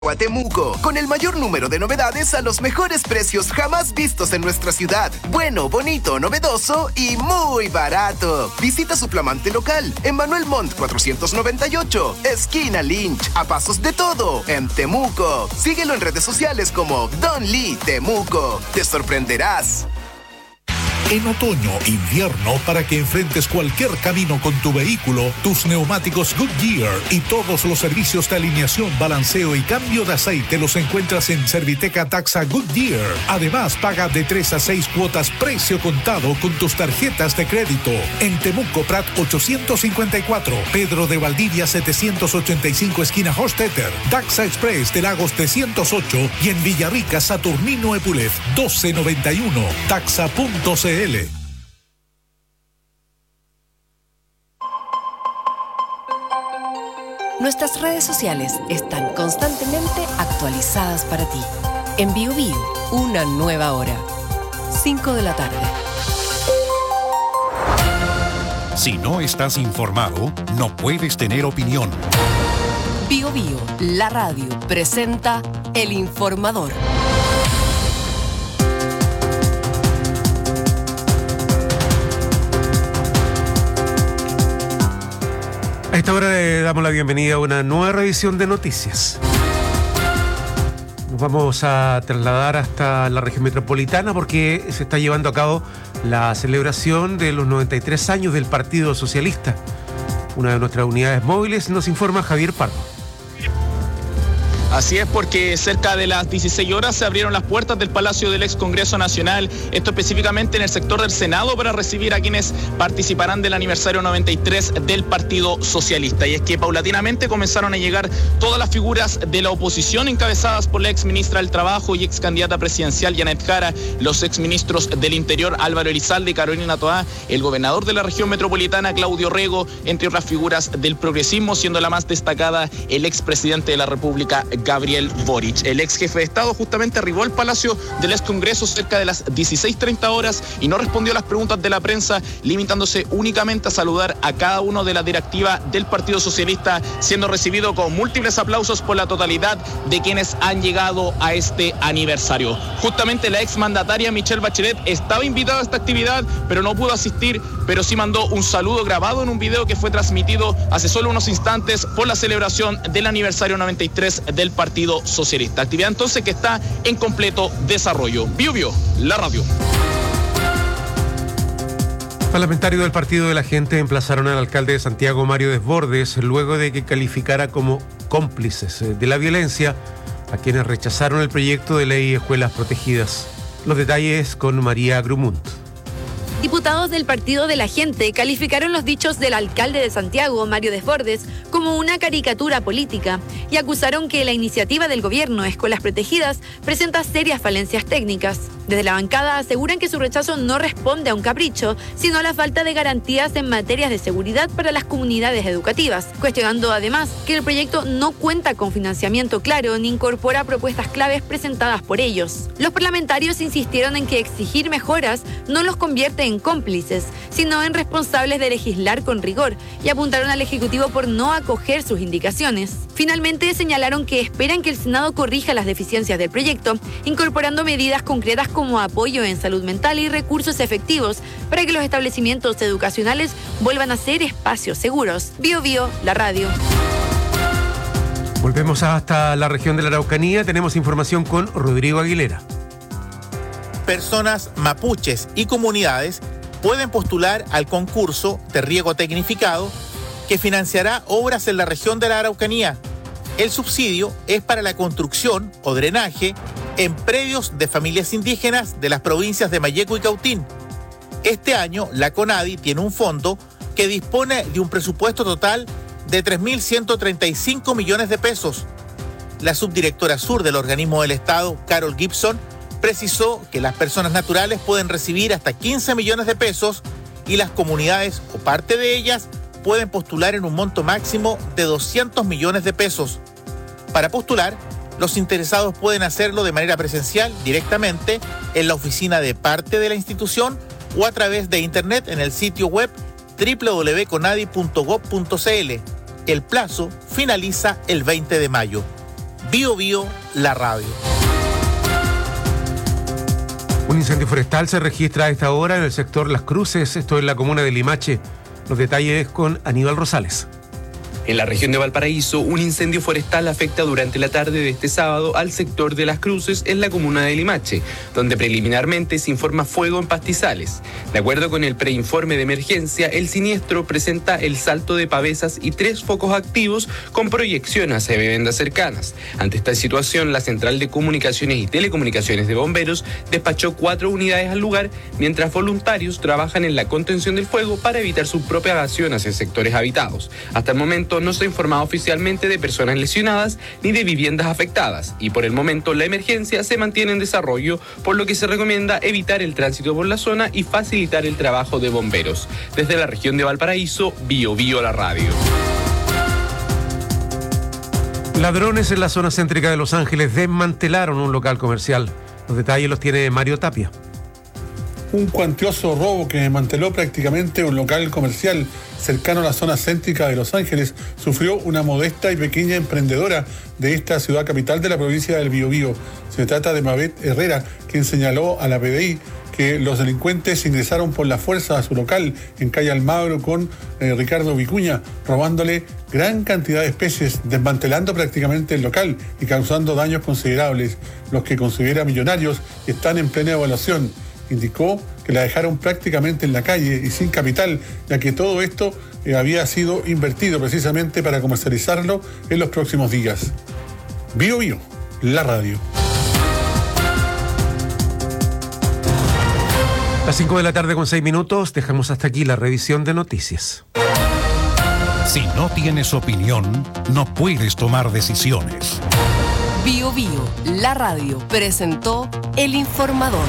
a Temuco, con el mayor número de novedades a los mejores precios jamás vistos en nuestra ciudad. Bueno, bonito, novedoso y muy barato. Visita su flamante local en Manuel Montt 498, esquina Lynch, a pasos de todo, en Temuco. Síguelo en redes sociales como Don Lee Temuco. Te sorprenderás. En otoño, invierno, para que enfrentes cualquier camino con tu vehículo, tus neumáticos Goodyear y todos los servicios de alineación, balanceo y cambio de aceite los encuentras en Serviteca Taxa Goodyear. Además, paga de 3 a 6 cuotas precio contado con tus tarjetas de crédito. En Temuco Prat 854, Pedro de Valdivia 785, esquina Hostetter, Taxa Express de Lagos 308 y en Villarrica Saturnino Epulef 1291, taxa.cl. Nuestras redes sociales están constantemente actualizadas para ti. En BioBio, una nueva hora. 5 de la tarde. Si no estás informado, no puedes tener opinión. BioBio, la radio, presenta El Informador. A esta hora le damos la bienvenida a una nueva revisión de noticias. Nos vamos a trasladar hasta la región metropolitana porque se está llevando a cabo la celebración de los 93 años del Partido Socialista. Una de nuestras unidades móviles, nos informa Javier Pardo. Así es, porque cerca de las 16 horas se abrieron las puertas del Palacio del Ex Congreso Nacional, esto específicamente en el sector del Senado, para recibir a quienes participarán del aniversario 93 del Partido Socialista. Y es que paulatinamente comenzaron a llegar todas las figuras de la oposición, encabezadas por la ex ministra del Trabajo y ex candidata presidencial Janet Jara, los ex ministros del Interior Álvaro Elizalde y Carolina Toá, el gobernador de la región metropolitana Claudio Rego, entre otras figuras del progresismo, siendo la más destacada el ex presidente de la República, Gabriel Boric. El ex jefe de Estado justamente arribó al Palacio del Ex Congreso cerca de las 16:30 horas y no respondió a las preguntas de la prensa, limitándose únicamente a saludar a cada uno de la directiva del Partido Socialista, siendo recibido con múltiples aplausos por la totalidad de quienes han llegado a este aniversario. Justamente la ex mandataria Michelle Bachelet estaba invitada a esta actividad, pero no pudo asistir, pero sí mandó un saludo grabado en un video que fue transmitido hace solo unos instantes por la celebración del aniversario 93 del Partido Socialista. Actividad entonces que está en completo desarrollo. BioBio, la radio. Parlamentarios del Partido de la Gente emplazaron al alcalde de Santiago, Mario Desbordes, luego de que calificara como cómplices de la violencia a quienes rechazaron el proyecto de ley de escuelas protegidas. Los detalles con María Grumunt. Diputados del Partido de la Gente calificaron los dichos del alcalde de Santiago, Mario Desbordes, como una caricatura política y acusaron que la iniciativa del gobierno Escuelas Protegidas presenta serias falencias técnicas. Desde la bancada aseguran que su rechazo no responde a un capricho, sino a la falta de garantías en materias de seguridad para las comunidades educativas, cuestionando además que el proyecto no cuenta con financiamiento claro ni incorpora propuestas claves presentadas por ellos. Los parlamentarios insistieron en que exigir mejoras no los convierte en cómplices, sino en responsables de legislar con rigor, y apuntaron al Ejecutivo por no acoger sus indicaciones. Finalmente señalaron que esperan que el Senado corrija las deficiencias del proyecto, incorporando medidas concretas como apoyo en salud mental y recursos efectivos para que los establecimientos educacionales vuelvan a ser espacios seguros. BioBio, la radio. Volvemos hasta la región de la Araucanía. Tenemos información con Rodrigo Aguilera. Personas mapuches y comunidades pueden postular al concurso de riego tecnificado que financiará obras en la región de la Araucanía. El subsidio es para la construcción o drenaje en predios de familias indígenas de las provincias de Malleco y Cautín. Este año, la CONADI tiene un fondo que dispone de un presupuesto total de 3.135 millones de pesos. La subdirectora sur del organismo del Estado, Carol Gibson, precisó que las personas naturales pueden recibir hasta 15 millones de pesos y las comunidades o parte de ellas pueden postular en un monto máximo de 200 millones de pesos. Para postular, los interesados pueden hacerlo de manera presencial directamente en la oficina de parte de la institución o a través de internet en el sitio web www.conadi.gov.cl. El plazo finaliza el 20 de mayo. Bio Bio, la radio. Un incendio forestal se registra a esta hora en el sector Las Cruces, esto es la comuna de Limache. Los detalles con Aníbal Rosales. En la región de Valparaíso, un incendio forestal afecta durante la tarde de este sábado al sector de Las Cruces en la comuna de Limache, donde preliminarmente se informa fuego en pastizales. De acuerdo con el preinforme de emergencia, el siniestro presenta el salto de pavesas y 3 focos activos con proyección hacia viviendas cercanas. Ante esta situación, la Central de Comunicaciones y Telecomunicaciones de Bomberos despachó 4 unidades al lugar, mientras voluntarios trabajan en la contención del fuego para evitar su propagación hacia sectores habitados. Hasta el momento no se ha informado oficialmente de personas lesionadas ni de viviendas afectadas, y por el momento la emergencia se mantiene en desarrollo, por lo que se recomienda evitar el tránsito por la zona y facilitar el trabajo de bomberos. Desde la región de Valparaíso, Bio Bio, la radio. Ladrones en la zona céntrica de Los Ángeles desmantelaron un local comercial. Los detalles los tiene Mario Tapia. Un cuantioso robo que desmanteló prácticamente un local comercial cercano a la zona céntrica de Los Ángeles sufrió una modesta y pequeña emprendedora de esta ciudad capital de la provincia del Biobío. Se trata de Mabet Herrera, quien señaló a la PDI que los delincuentes ingresaron por la fuerza a su local en calle Almagro con Ricardo Vicuña, robándole gran cantidad de especies, desmantelando prácticamente el local y causando daños considerables, los que considera millonarios y están en plena evaluación. Indicó que la dejaron prácticamente en la calle y sin capital, ya que todo esto había sido invertido precisamente para comercializarlo en los próximos días. Bio Bio, la radio. Las 5 de la tarde con 6 minutos, dejamos hasta aquí la revisión de noticias. Si no tienes opinión, no puedes tomar decisiones. Bio Bio, la radio, presentó El Informador.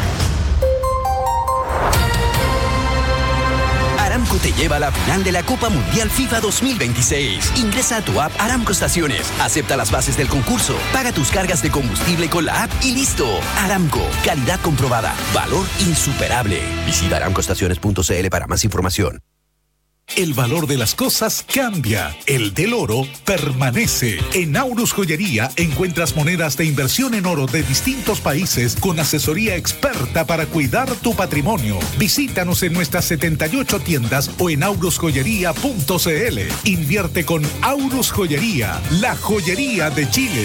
Aramco te lleva a la final de la Copa Mundial FIFA 2026. Ingresa a tu app Aramco Estaciones, acepta las bases del concurso, paga tus cargas de combustible con la app y listo. Aramco, calidad comprobada, valor insuperable. Visita aramcoestaciones.cl para más información. El valor de las cosas cambia. El del oro permanece. En Aurus Joyería encuentras monedas de inversión en oro de distintos países con asesoría experta para cuidar tu patrimonio. Visítanos en nuestras 78 tiendas o en aurusjoyería.cl. Invierte con Aurus Joyería, la joyería de Chile.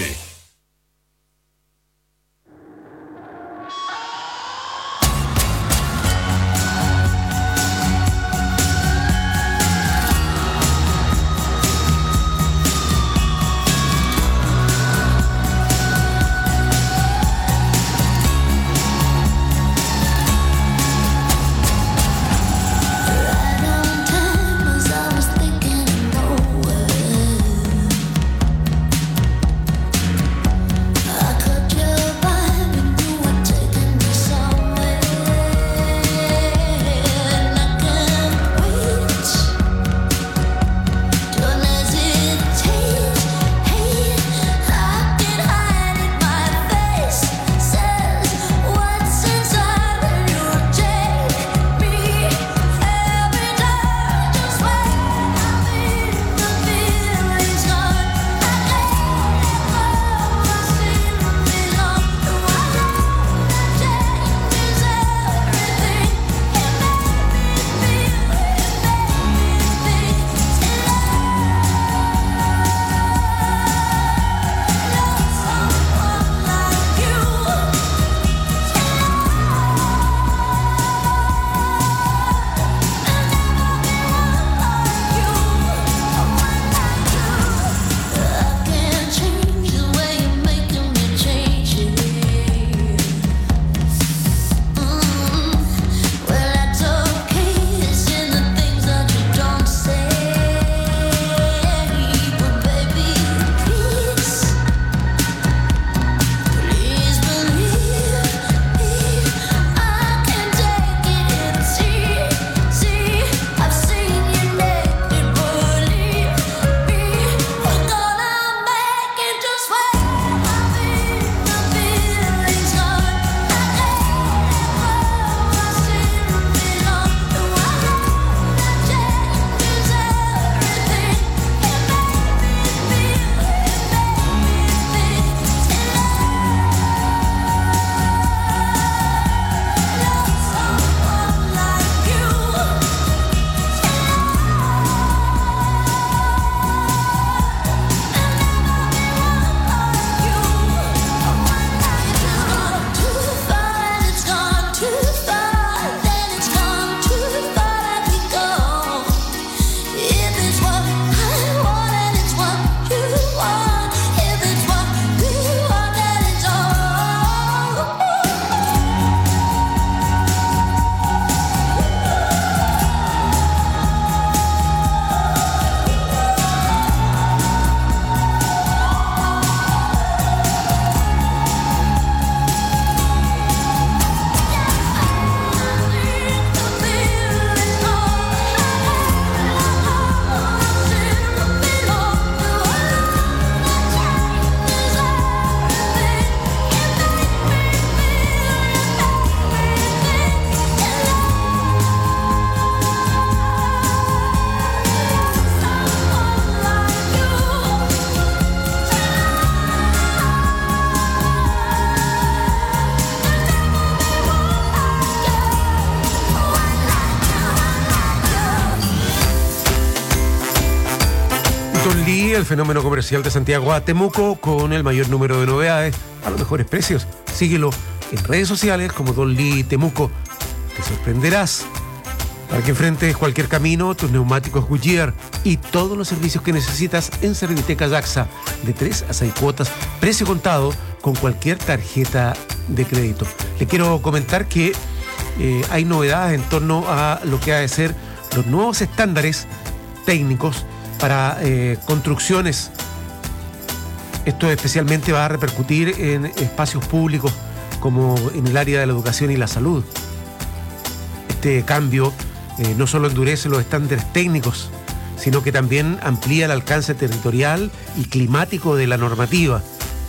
el fenómeno comercial de Santiago a Temuco con el mayor número de novedades a los mejores precios. Síguelo en redes sociales como Don Lee Temuco. Te sorprenderás. Para que enfrentes cualquier camino, tus neumáticos Goodyear y todos los servicios que necesitas en Serviteca Jaxa, de 3 a 6 cuotas, precio contado con cualquier tarjeta de crédito. Le quiero comentar que hay novedades en torno a lo que ha de ser los nuevos estándares técnicos para construcciones. Esto especialmente va a repercutir en espacios públicos como en el área de la educación y la salud. Este cambio no solo endurece los estándares técnicos, sino que también amplía el alcance territorial y climático de la normativa.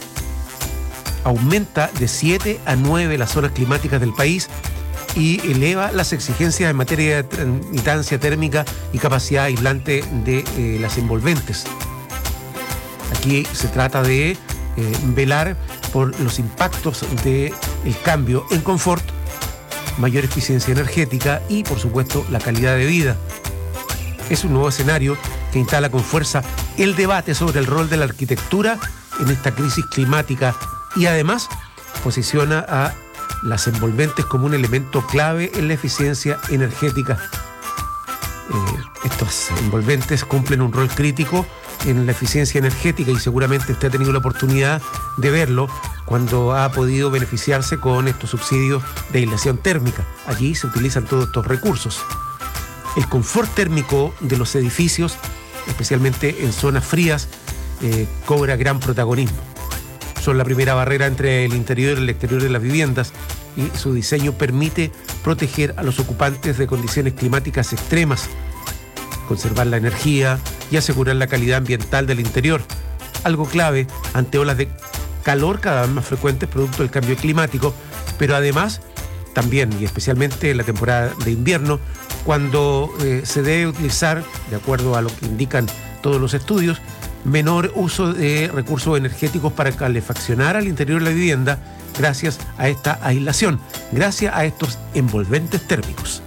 Aumenta de 7 a 9 las zonas climáticas del país y eleva las exigencias en materia de transmitancia térmica y capacidad aislante de las envolventes. Aquí se trata de velar por los impactos del cambio en confort, mayor eficiencia energética y, por supuesto, la calidad de vida. Es un nuevo escenario que instala con fuerza el debate sobre el rol de la arquitectura en esta crisis climática y además posiciona a las envolventes como un elemento clave en la eficiencia energética. Estos envolventes cumplen un rol crítico en la eficiencia energética y seguramente usted ha tenido la oportunidad de verlo cuando ha podido beneficiarse con estos subsidios de aislación térmica. Allí se utilizan todos estos recursos. El confort térmico de los edificios, especialmente en zonas frías, cobra gran protagonismo. Son la primera barrera entre el interior y el exterior de las viviendas y su diseño permite proteger a los ocupantes de condiciones climáticas extremas, conservar la energía y asegurar la calidad ambiental del interior, algo clave ante olas de calor cada vez más frecuentes producto del cambio climático, pero además también y especialmente en la temporada de invierno, cuando se debe utilizar, de acuerdo a lo que indican todos los estudios, menor uso de recursos energéticos para calefaccionar al interior de la vivienda gracias a esta aislación, gracias a estos envolventes térmicos.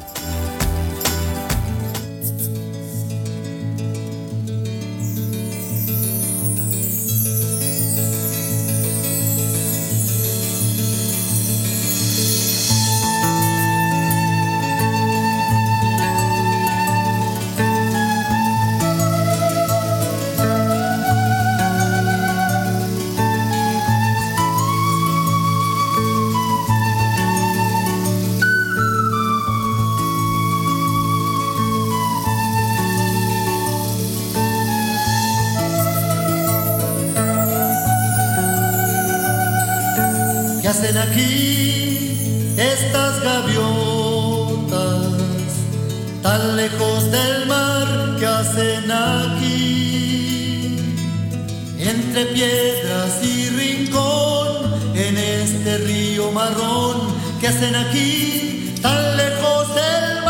hacen aquí estas gaviotas, tan lejos del mar? ¿Qué hacen aquí? Entre piedras y rincón, en este río marrón. ¿Qué hacen aquí, tan lejos del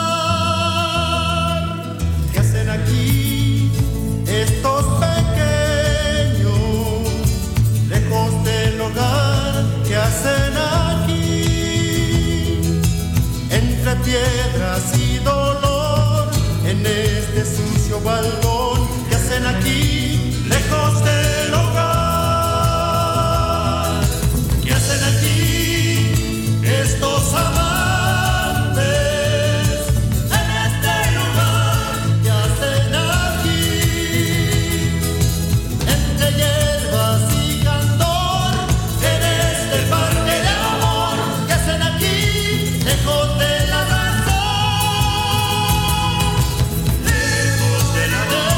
mar? ¿Qué hacen aquí estos pequeños, lejos del hogar? ¿Qué hacen aquí, entre piedras y dolor, en este sucio balcón? ¿Qué hacen aquí, lejos del hogar? ¿Qué hacen aquí estos amantes, en este lugar? ¿Qué hacen aquí, entre hierbas y candor, en este parque de amor? ¿Qué hacen aquí, lejos de la razón, lejos de la razón?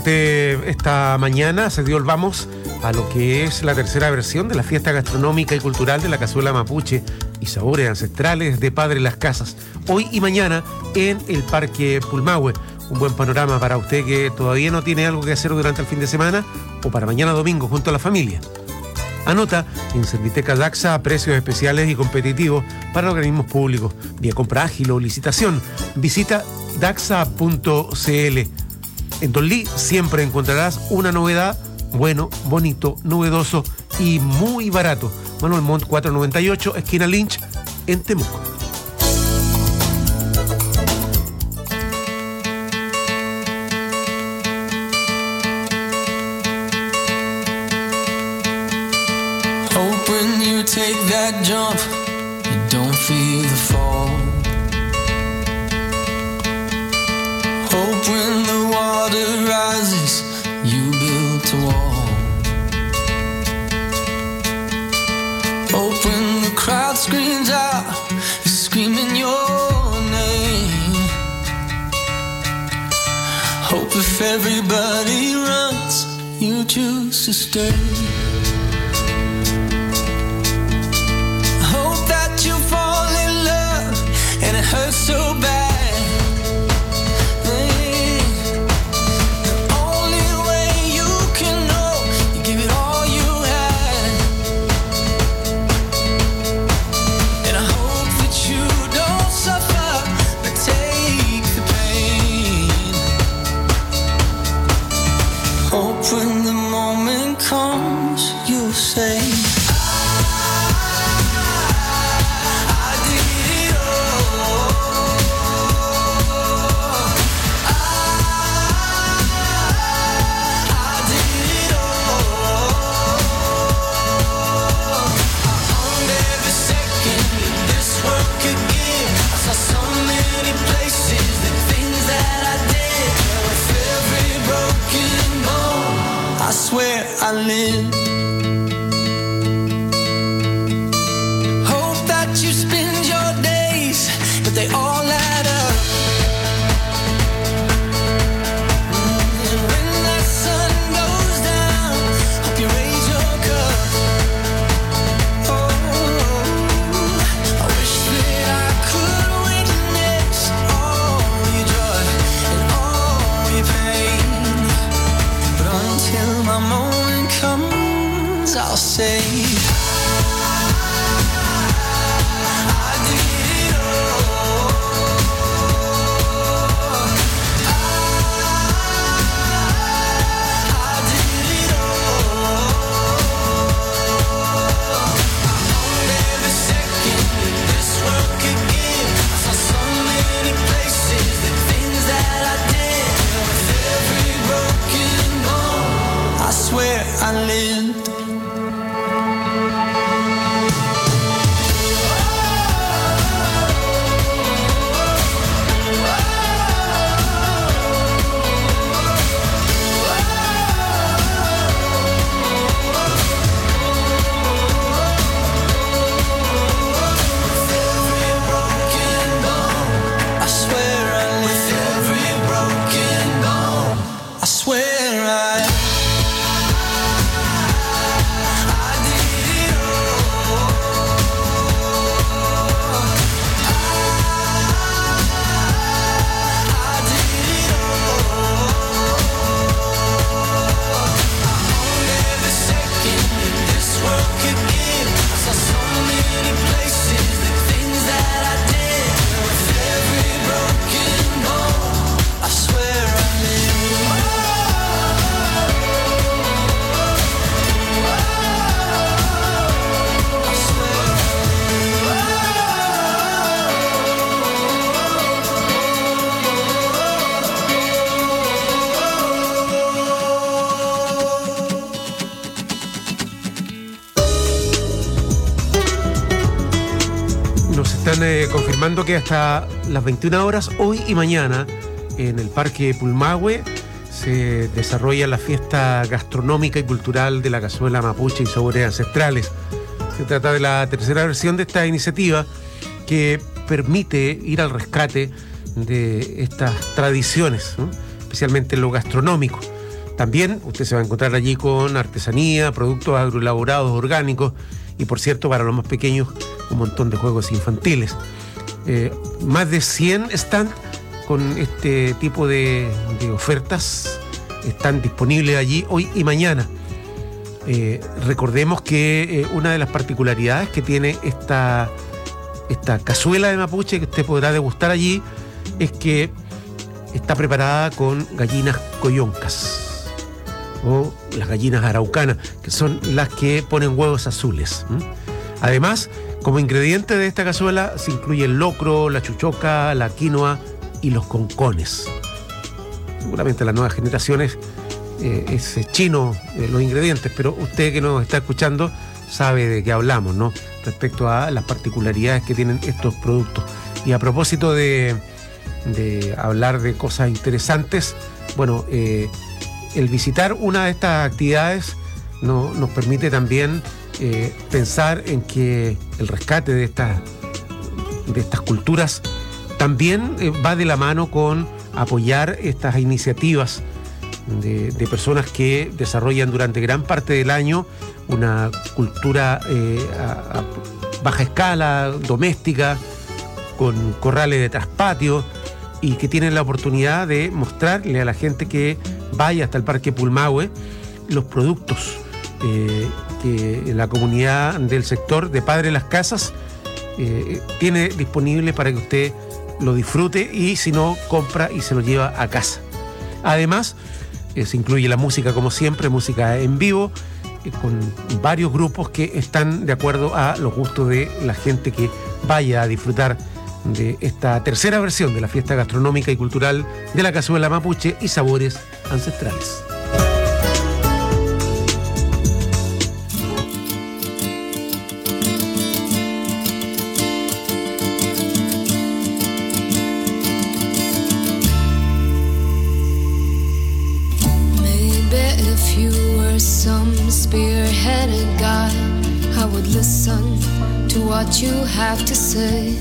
Durante esta mañana se dio el vamos a lo que es la tercera versión de la fiesta gastronómica y cultural de la cazuela mapuche y sabores ancestrales de Padre Las Casas, hoy y mañana en el Parque Pulmahue. Un buen panorama para usted que todavía no tiene algo que hacer durante el fin de semana o para mañana domingo junto a la familia. Anota en Serviteca Daxa precios especiales y competitivos para organismos públicos, vía compra ágil o licitación. Visita daxa.cl. En Don Lee siempre encontrarás una novedad, bueno, bonito, novedoso y muy barato. Manuel Montt 498, esquina Lynch, en Temuco. Hope when you take that jump, you don't feel the fall. Hope when the water rises, you build a wall. Hope when the crowd screams out, you're screaming your name. Hope if everybody runs, you choose to stay. Hope that you fall in love and it hurts so bad. When the moment comes, you'll say, I did it all. I did it all. I owned every second that this world could give. I saw so many places, the things that I did. With every broken bone, I swear I live. Hope that you spend your days, but they all add up. And when the sun goes down, hope you raise your cup. Oh, I wish that I could witness all your joy and all your pain. But until my moment comes, I'll say, I did it all. I did it all. I owned every second that this world could give. I saw so many places, the things that I did. With every broken bone, I swear I lived. I swear I lived. With every broken bone, I swear I Están confirmando que hasta las 21 horas, hoy y mañana, en el Parque Pulmahue, se desarrolla la fiesta gastronómica y cultural de la cazuela mapuche y sabores ancestrales. Se trata de la tercera versión de esta iniciativa que permite ir al rescate de estas tradiciones, ¿no? Especialmente en lo gastronómico. También usted se va a encontrar allí con artesanía, productos agroelaborados orgánicos y, por cierto, para los más pequeños, un montón de juegos infantiles. Más de 100 stands con este tipo de ofertas están disponibles allí hoy y mañana. Recordemos que una de las particularidades que tiene esta cazuela de mapuche que usted podrá degustar allí es que está preparada con gallinas coyoncas o las gallinas araucanas, que son las que ponen huevos azules. Además, como ingrediente de esta cazuela se incluye el locro, la chuchoca, la quinoa y los concones. Seguramente las nuevas generaciones es chino los ingredientes, pero usted que nos está escuchando sabe de qué hablamos, ¿no? Respecto a las particularidades que tienen estos productos. Y a propósito de hablar de cosas interesantes, bueno, el visitar una de estas actividades nos permite también pensar en que el rescate de estas culturas también va de la mano con apoyar estas iniciativas de personas que desarrollan durante gran parte del año una cultura a baja escala, doméstica, con corrales de traspatio, y que tienen la oportunidad de mostrarle a la gente que vaya hasta el Parque Pulmahue los productos que la comunidad del sector de Padre Las Casas tiene disponible para que usted lo disfrute, y si no, compra y se lo lleva a casa. Además, se incluye la música, como siempre, música en vivo, con varios grupos que están de acuerdo a los gustos de la gente que vaya a disfrutar de esta tercera versión de la fiesta gastronómica y cultural de la cazuela mapuche y sabores ancestrales. Some spearheaded guy, I would listen to what you have to say.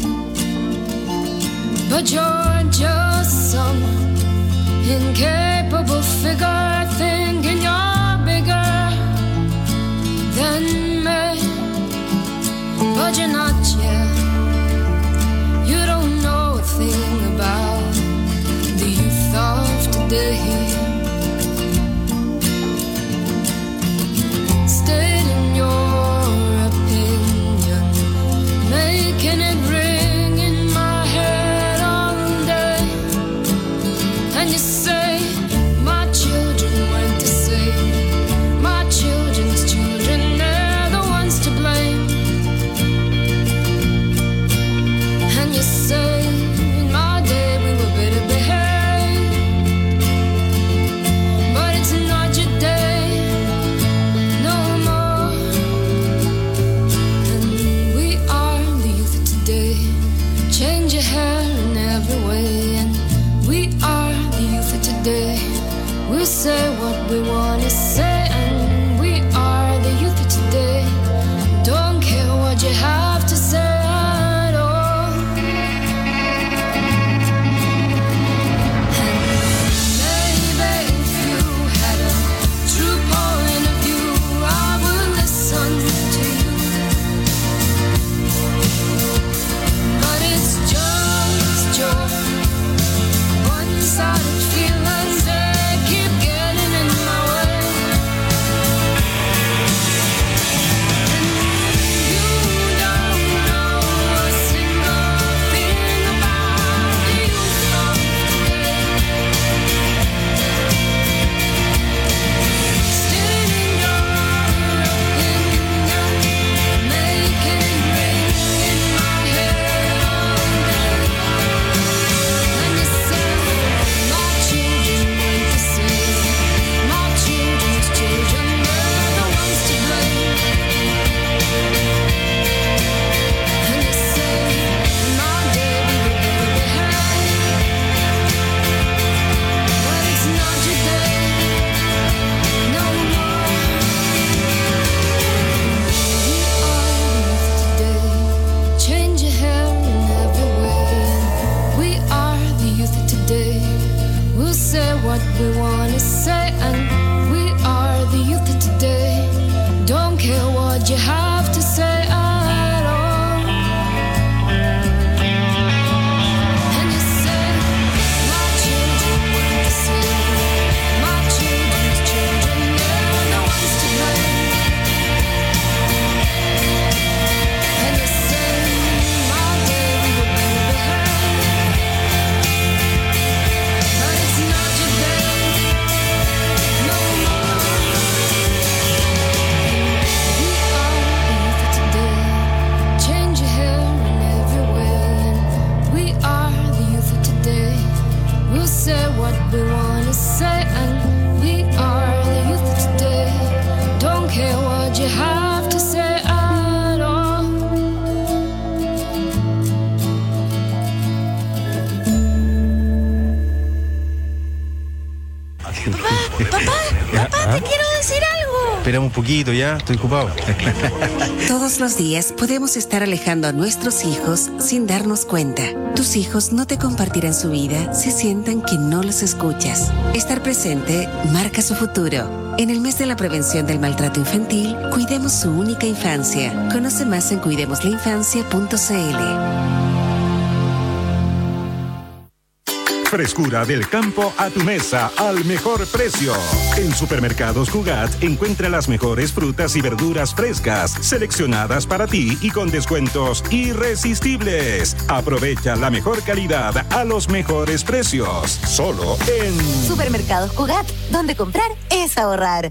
But you're just some incapable figure, thinking you're bigger than me. But you're not yet. You don't know a thing about the youth of today. Stating your opinion, making it ring in my head all day. And you say my children went you have to say at all. Papá, te quiero decir algo. Esperamos un poquito ya, estoy ocupado. Todos los días podemos estar alejando a nuestros hijos sin darnos cuenta. Tus hijos no te compartirán su vida si sienten que no los escuchas. Estar presente marca su futuro. En el mes de la prevención del maltrato infantil, cuidemos su única infancia. Conoce más en cuidemoslainfancia.cl. Frescura del campo a tu mesa al mejor precio. En Supermercados Cugat encuentra las mejores frutas y verduras frescas, seleccionadas para ti y con descuentos irresistibles. Aprovecha la mejor calidad a los mejores precios. Solo en Supermercados Cugat, donde comprar es ahorrar.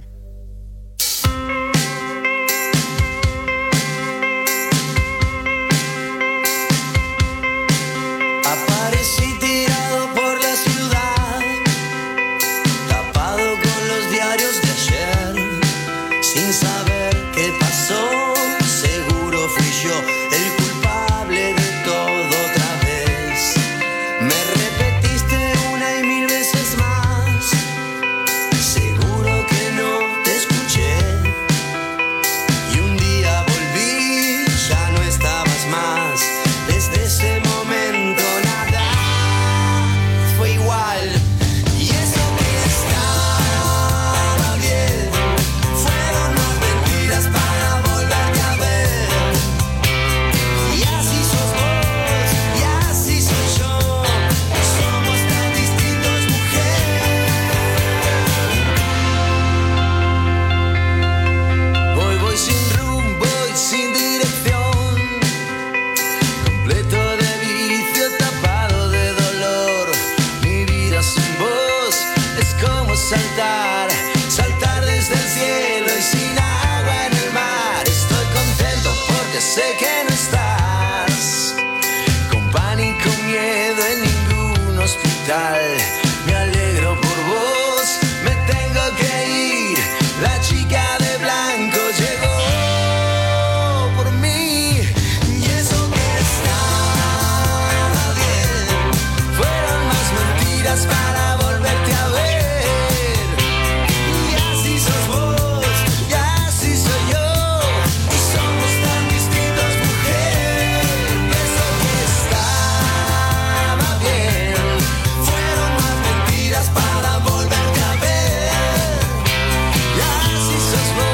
Aparecí tirado por la ciudad, tapado con los diarios de ayer, sin saber qué pasó. Seguro fui yo el culpable de todo otra vez. Me repetiste una y mil veces más, seguro que no te escuché. Y un día volví, ya no estabas más. Desde ese momento nada fue igual. Y eso que estaba bien fueron más mentiras para volverte a ver. Y así sos vos, y así soy yo. Somos tan distintos, mujer. Voy sin rumbo y sin dirección, completo de vicio, tapado de dolor. Mi vida sin vos es como saltar desde el cielo y sin agua en el mar. Estoy contento porque sé que no estás, con pánico, miedo en ningún hospital. Me alegro por vos, me tengo que ir. La chica de blanco llegó por mí. Y eso que estaba bien fueron más mentiras para volverte a ver. Y así sos vos, y así soy yo, y somos tan distintos, mujer. Y eso que estaba bien fueron más mentiras para volverte a ver. Y así sos vos.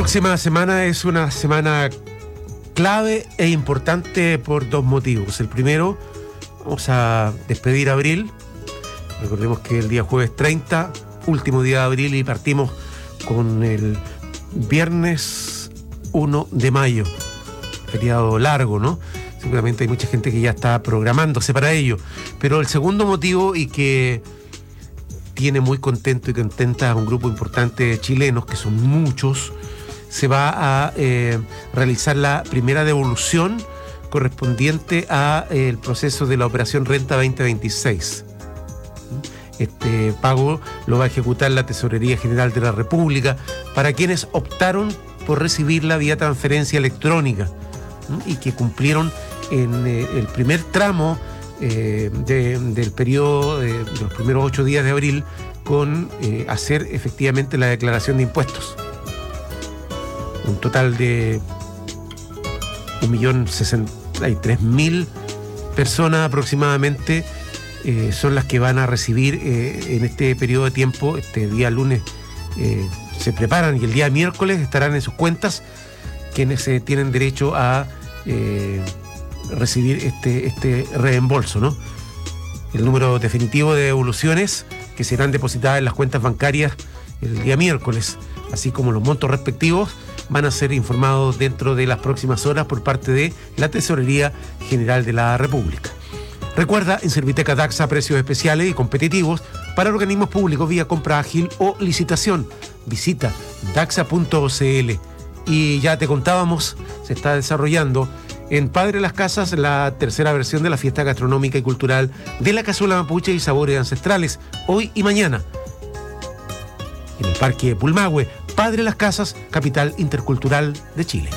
próxima semana es una semana clave e importante por dos motivos. El primero, vamos a despedir abril. Recordemos que el día jueves 30, último día de abril, y partimos con el viernes 1 de mayo. Feriado largo, ¿no? Seguramente hay mucha gente que ya está programándose para ello. Pero el segundo motivo, y que tiene muy contento y contenta a un grupo importante de chilenos, que son muchos, se va a realizar la primera devolución correspondiente a el proceso de la operación Renta 2026. Este pago lo va a ejecutar la Tesorería General de la República para quienes optaron por recibirla vía transferencia electrónica y que cumplieron en el primer tramo del periodo de los primeros 8 días de abril con hacer efectivamente la declaración de impuestos. Un total de 1.063.000 personas aproximadamente son las que van a recibir en este periodo de tiempo. Este día lunes se preparan y el día miércoles estarán en sus cuentas quienes tienen derecho a recibir este reembolso, ¿no? El número definitivo de devoluciones que serán depositadas en las cuentas bancarias el día miércoles, así como los montos respectivos, van a ser informados dentro de las próximas horas por parte de la Tesorería General de la República. Recuerda, en Serviteca Daxa, precios especiales y competitivos para organismos públicos vía compra ágil o licitación. Visita daxa.cl. Y ya te contábamos, se está desarrollando en Padre Las Casas la tercera versión de la fiesta gastronómica y cultural de la cazuela mapuche y sabores ancestrales, hoy y mañana. En el Parque Pulmahue, Padre Las Casas, capital intercultural de Chile.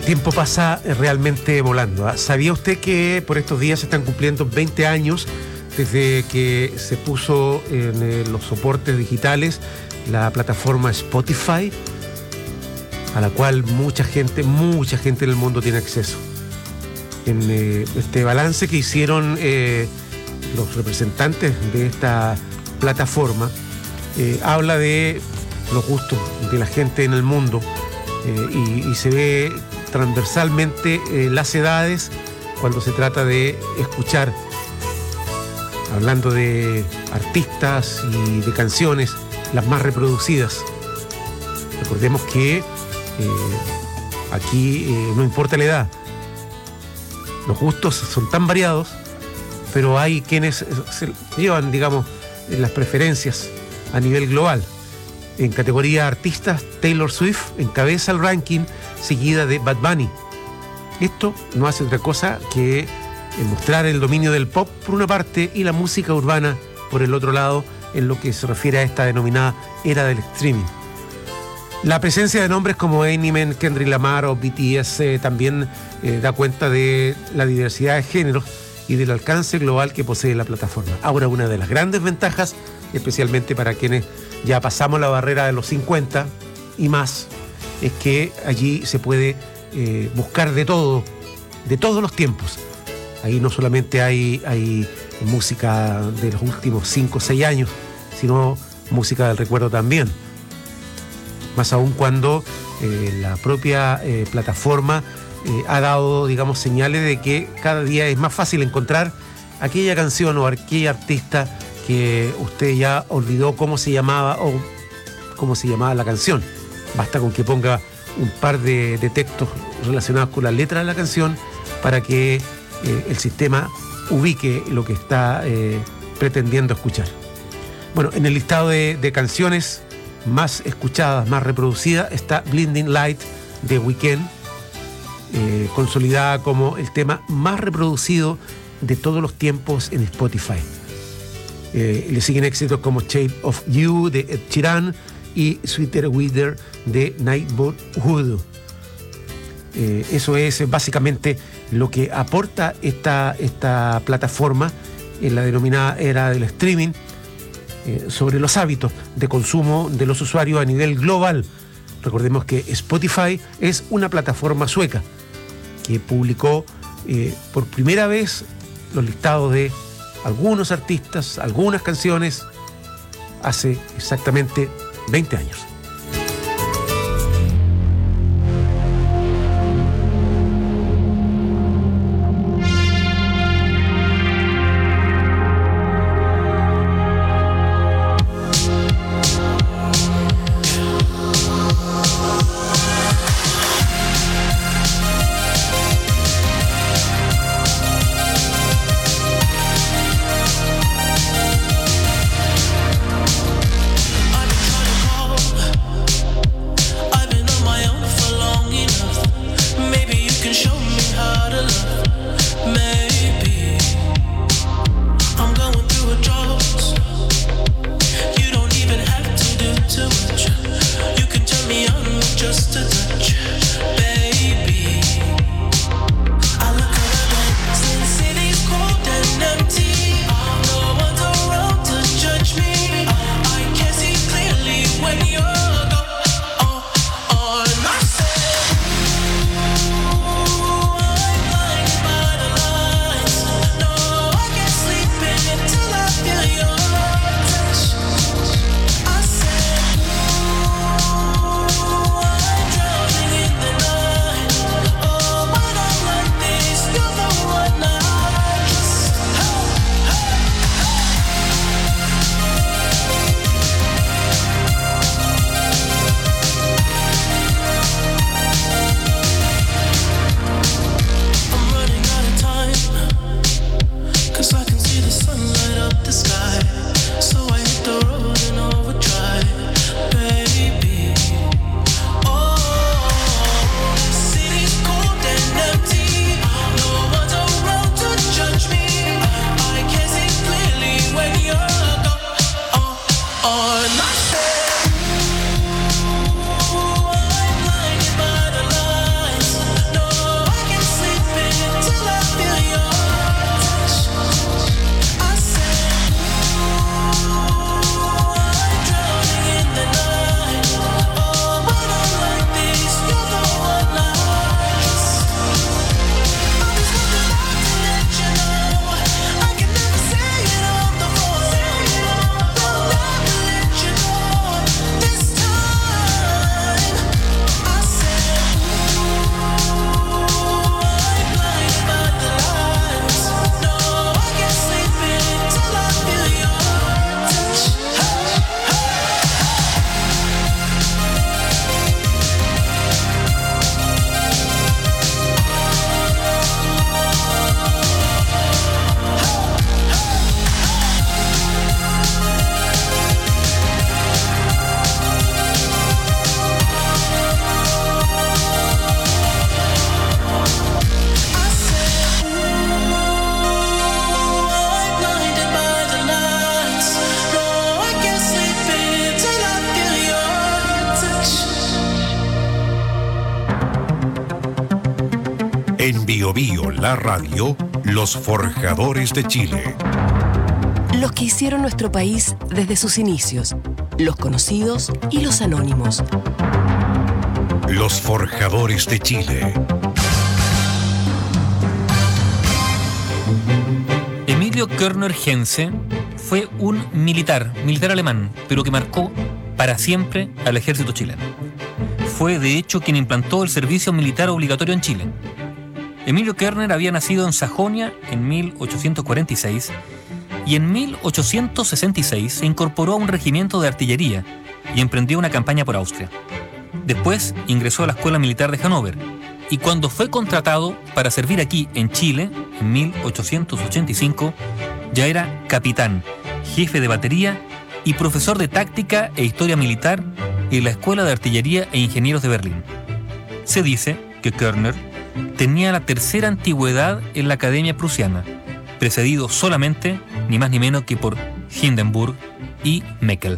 tiempo pasa realmente volando. ¿Sabía usted que por estos días se están cumpliendo 20 años desde que se puso en los soportes digitales la plataforma Spotify, a la cual mucha gente en el mundo tiene acceso? En este balance que hicieron los representantes de esta plataforma, habla de los gustos de la gente en el mundo, y se ve transversalmente las edades cuando se trata de escuchar, hablando de artistas y de canciones, las más reproducidas. Recordemos que aquí no importa la edad, los gustos son tan variados, pero hay quienes se llevan, digamos, las preferencias a nivel global. En categoría artistas, Taylor Swift encabeza el ranking, seguida de Bad Bunny. Esto no hace otra cosa que mostrar el dominio del pop por una parte y la música urbana por el otro lado, en lo que se refiere a esta denominada era del streaming. La presencia de nombres como Eminem, Kendrick Lamar o BTS también da cuenta de la diversidad de géneros y del alcance global que posee la plataforma. Ahora, una de las grandes ventajas, especialmente para quienes ya pasamos la barrera de los 50 y más, es que allí se puede buscar de todo, de todos los tiempos. Ahí no solamente hay música de los últimos 5 o 6 años, sino música del recuerdo también. Más aún cuando la propia plataforma ha dado, digamos, señales de que cada día es más fácil encontrar aquella canción o aquella artista que usted ya olvidó cómo se llamaba o cómo se llamaba la canción. Basta con que ponga un par de textos relacionados con la letra de la canción para que el sistema ubique lo que está pretendiendo escuchar. Bueno, en el listado de canciones más escuchadas, más reproducidas, está Blinding Light de Weeknd, consolidada como el tema más reproducido de todos los tiempos en Spotify. Le siguen éxitos como Shape of You de Ed Sheeran y Sweeter Weather de Neighborhood. Eso es básicamente lo que aporta esta plataforma en la denominada era del streaming, sobre los hábitos de consumo de los usuarios a nivel global. Recordemos que Spotify es una plataforma sueca que publicó por primera vez los listados de algunos artistas, algunas canciones, hace exactamente 20 años. Bio Bio, la radio, los forjadores de Chile. Los que hicieron nuestro país desde sus inicios, los conocidos y los anónimos. Los forjadores de Chile. Emilio Körner Heinze fue un militar alemán, pero que marcó para siempre al ejército chileno. Fue, de hecho, quien implantó el servicio militar obligatorio en Chile. Emilio Körner había nacido en Sajonia en 1846 y en 1866 se incorporó a un regimiento de artillería y emprendió una campaña por Austria. Después ingresó a la Escuela Militar de Hannover y cuando fue contratado para servir aquí en Chile, en 1885, ya era capitán, jefe de batería y profesor de táctica e historia militar en la Escuela de Artillería e Ingenieros de Berlín. Se dice que Körner tenía la tercera antigüedad en la Academia Prusiana, precedido solamente, ni más ni menos que por Hindenburg y Meckel.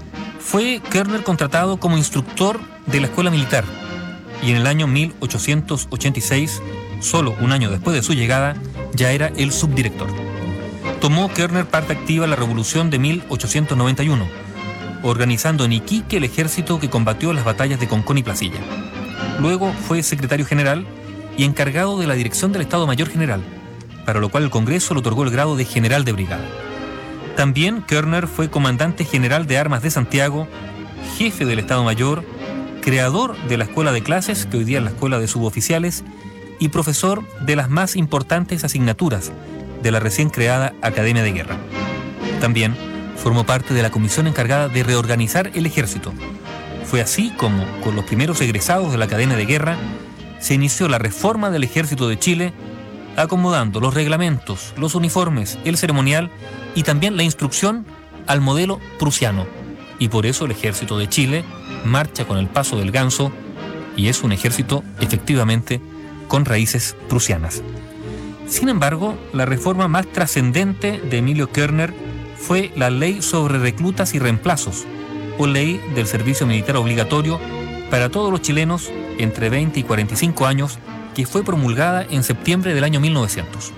Fue Körner contratado como instructor de la Escuela Militar y en el año 1886, solo un año después de su llegada, ya era el subdirector. Tomó Körner parte activa en la Revolución de 1891, organizando en Iquique el ejército que combatió las batallas de Concón y Placilla. Luego fue secretario general y encargado de la dirección del Estado Mayor General, para lo cual el Congreso le otorgó el grado de general de brigada. También Körner fue comandante general de armas de Santiago, jefe del Estado Mayor, creador de la Escuela de Clases, que hoy día es la Escuela de Suboficiales, y profesor de las más importantes asignaturas de la recién creada Academia de Guerra. También formó parte de la comisión encargada de reorganizar el ejército. Fue así como, con los primeros egresados de la Academia de Guerra, se inició la reforma del Ejército de Chile, acomodando los reglamentos, los uniformes, el ceremonial y también la instrucción al modelo prusiano. Y por eso el Ejército de Chile marcha con el paso del ganso y es un ejército efectivamente con raíces prusianas. Sin embargo, la reforma más trascendente de Emilio Körner fue la Ley sobre Reclutas y Reemplazos, o Ley del Servicio Militar Obligatorio para todos los chilenos entre 20 y 45 años, que fue promulgada en septiembre del año 1900.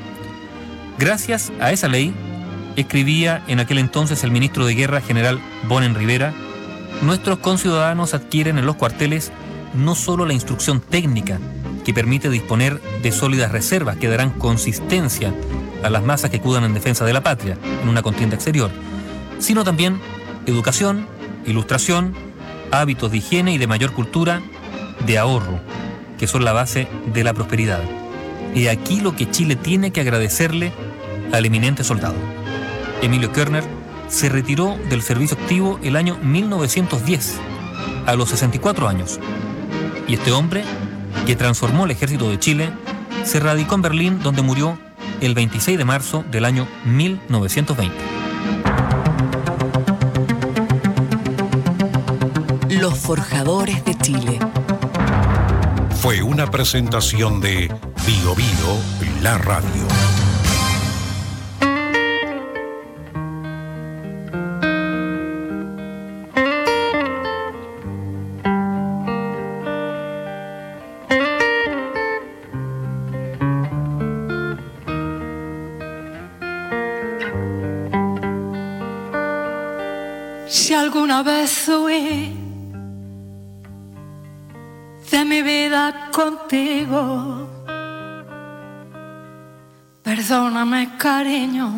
Gracias a esa ley, escribía en aquel entonces el ministro de Guerra, general Bonen Rivera, nuestros conciudadanos adquieren en los cuarteles no solo la instrucción técnica que permite disponer de sólidas reservas que darán consistencia a las masas que acudan en defensa de la patria en una contienda exterior, sino también educación, ilustración, hábitos de higiene y de mayor cultura, de ahorro, que son la base de la prosperidad. Y aquí lo que Chile tiene que agradecerle al eminente soldado. Emilio Körner se retiró del servicio activo el año 1910, a los 64 años. Y este hombre, que transformó el ejército de Chile, se radicó en Berlín, donde murió el 26 de marzo del año 1920. Los forjadores de Chile. Fue una presentación de Bio Bio, la radio. Si alguna vez huí de mi vida contigo, perdóname, cariño,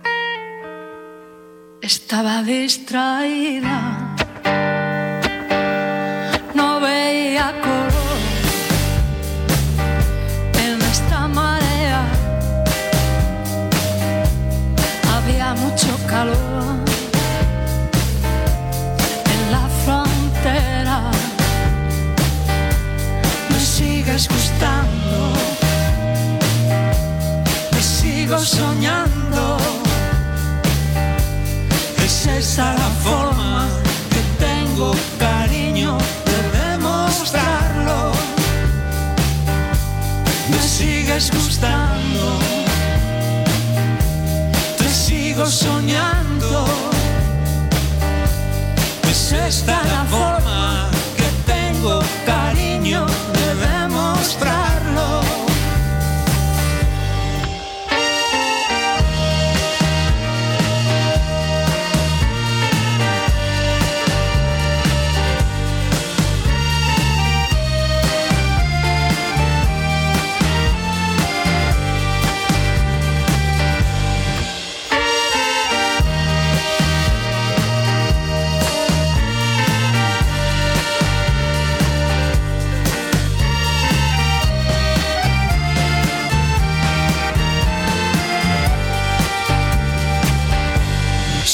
estaba distraída, no veía color en esta marea, había mucho calor en la frontera. Me sigues gustando, me sigo soñando. Es esa la forma que tengo, cariño, de demostrarlo. Me sigues gustando, te sigo soñando. Es esta la forma que tengo, cariño, de demostrarlo.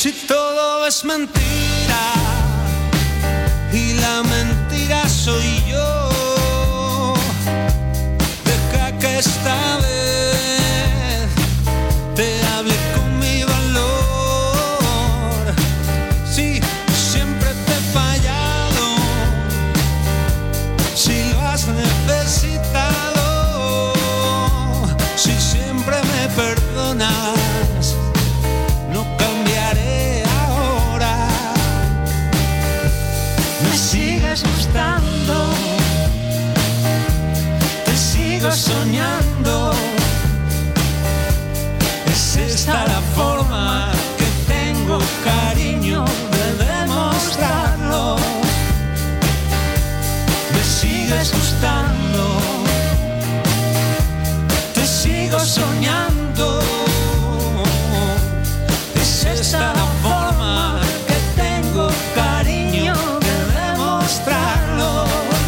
Si todo es mentira y la mentira soy yo, deja que esta vez te hable con mi valor. Si siempre te he fallado, si lo has necesitado, si siempre me perdonas, no cambiaré ahora. Me sigues gustando, te sigo soñando. Es esta la forma que tengo, cariño, de demostrarlo. Me sigues gustando, te sigo soñando. Es esta la forma que tengo, cariño, de demostrarlo.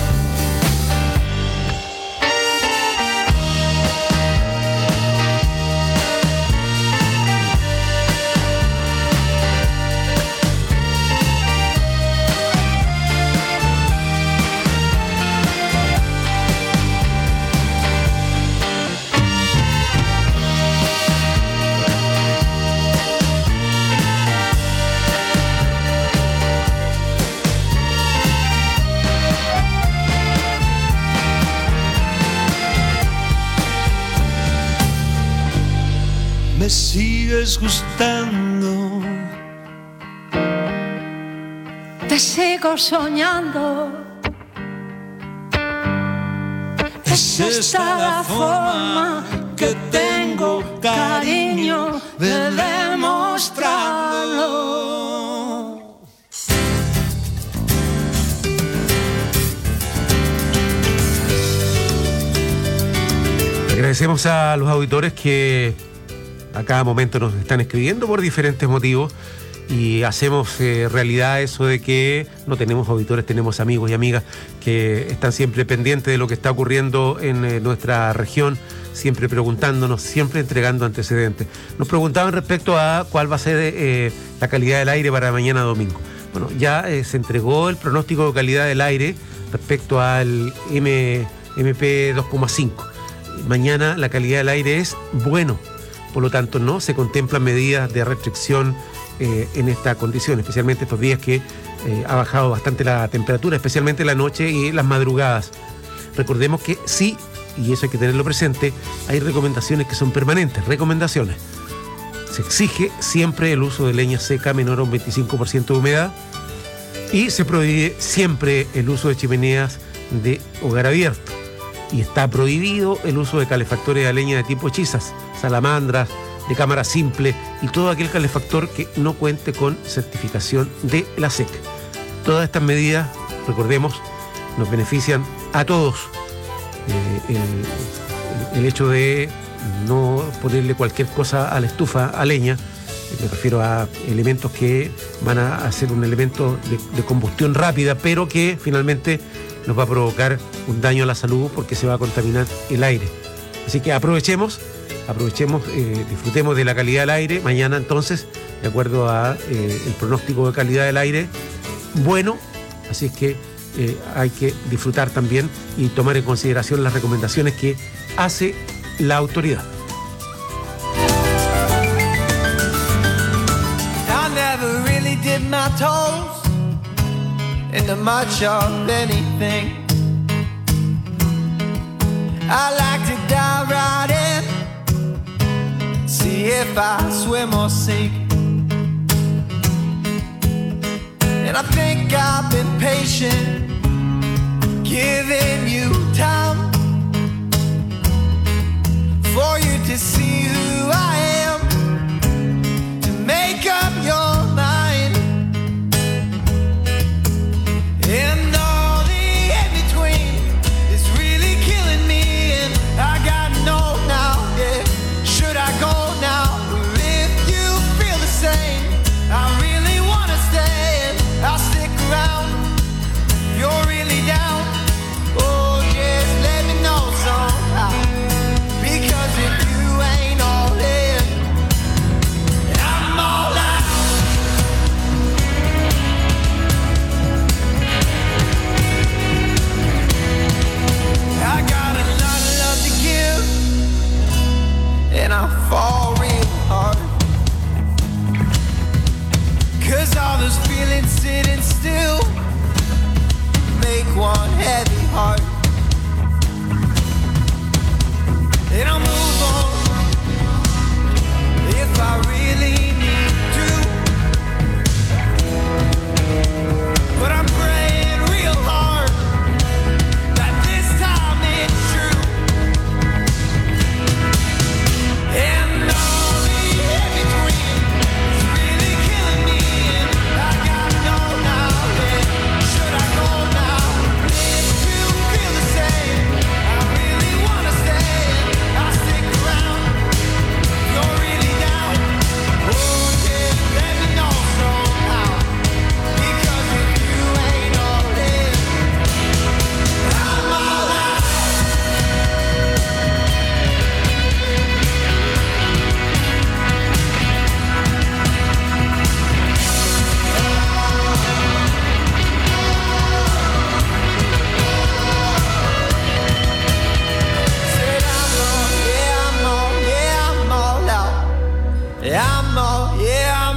Me sigues gustando, te sigo soñando. Es esta la forma que tengo, cariño, de demostrarlo. Agradecemos a los auditores que a cada momento nos están escribiendo por diferentes motivos y hacemos realidad eso de que no tenemos auditores, tenemos amigos y amigas que están siempre pendientes de lo que está ocurriendo en nuestra región, siempre preguntándonos, siempre entregando antecedentes. Nos preguntaban respecto a cuál va a ser la calidad del aire para mañana domingo. Bueno, ya se entregó el pronóstico de calidad del aire respecto al MP 2,5. Mañana la calidad del aire es bueno. Por lo tanto, no se contemplan medidas de restricción en esta condición, especialmente estos días que ha bajado bastante la temperatura, especialmente la noche y las madrugadas. Recordemos que sí, y eso hay que tenerlo presente, hay recomendaciones que son permanentes, recomendaciones. Se exige siempre el uso de leña seca menor a un 25% de humedad y se prohíbe siempre el uso de chimeneas de hogar abierto. Y está prohibido el uso de calefactores a leña de tipo hechizas, salamandras, de cámara simple y todo aquel calefactor que no cuente con certificación de la SEC. Todas estas medidas, recordemos, nos benefician a todos. El hecho de no ponerle cualquier cosa a la estufa, a leña, me refiero a elementos que van a ser un elemento de combustión rápida, pero que finalmente nos va a provocar un daño a la salud porque se va a contaminar el aire. Así que aprovechemos, disfrutemos de la calidad del aire. Mañana entonces, de acuerdo a el pronóstico de calidad del aire, bueno, así es que hay que disfrutar también y tomar en consideración las recomendaciones que hace la autoridad. I never really did my toes into much of anything. I like to dive right in, see if I swim or sink. And I think I've been patient, giving you time for you to see who I am, to make up your mind. And all the in-between is really killing me, and I gotta know now, yeah, should I go now? Or if you feel the same, I really wanna stay, and I'll stick around if you're really down. Oh, just let me know somehow, because if you ain't all in,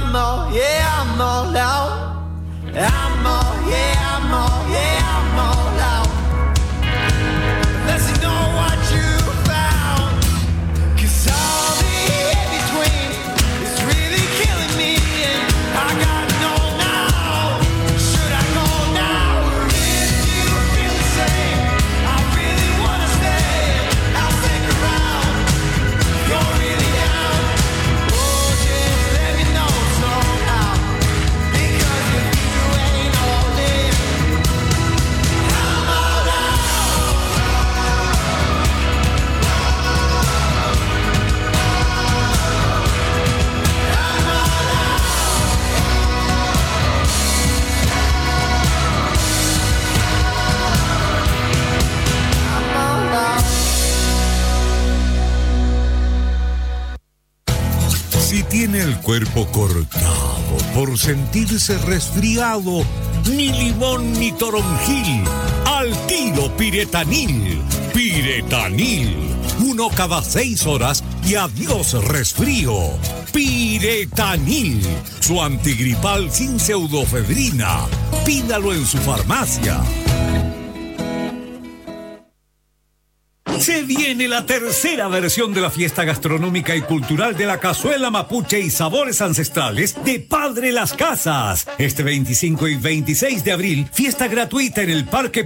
I'm all, yeah, I'm all out. I'm all, yeah, I'm all, yeah, I'm all out. Let's know what you found. 'Cause all the in-between is really killing me. And I gotta know now. Should I go now? Or if you feel the same, I really wanna stay. I'll stick around. You're really down. Oh, just let me know somehow. Because if you ain't all in, I'm all out. Si tiene el cuerpo cortado por sentirse resfriado, ni limón ni toronjil, al tiro Piretanil. Piretanil, 1 cada 6 horas y adiós resfrío. Piretanil, su antigripal sin pseudofedrina. Pídalo en su farmacia. Se viene la tercera versión de la fiesta gastronómica y cultural de la cazuela mapuche y sabores ancestrales de Padre Las Casas. Este 25 y 26 de abril, fiesta gratuita en el Parque